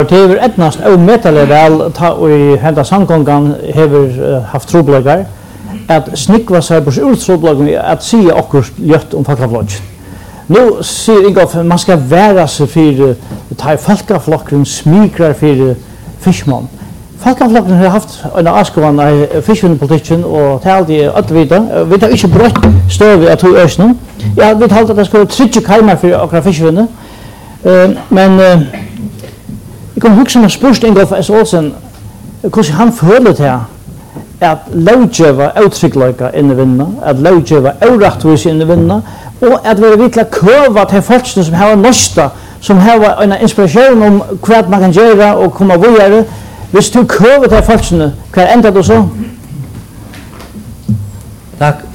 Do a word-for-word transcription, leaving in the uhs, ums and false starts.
Det är etnast omättligt väl ta och hända samgången har haft trobläggar att snickva sig på urtrobläggen att se akkurat ljött om folkaflotjen. Nu ser Ingolf man ska vara sig för ta folkaflocken smikrar för fiskmån. Folkaflocken har haft en avskovan av fiskpolitiken och talt i att vita. Vi har inte brott stöv att hur ösnen. Ja, vi talte att det skulle trycka kajmar för akkurat fiskvinne. Men jag kan huske mig spørst Ingolf S. Olsen hvordan han føler til at lovgjøva uttrykkleika inn i vinna, at lovgjøva urettvis inn i vinna, og at vi virkelig køva til folkene som har norska, som har en inspirasjon om hva man kan gjøre og komme videre. Hvis du køva til folkene, hva enda du så? Takk.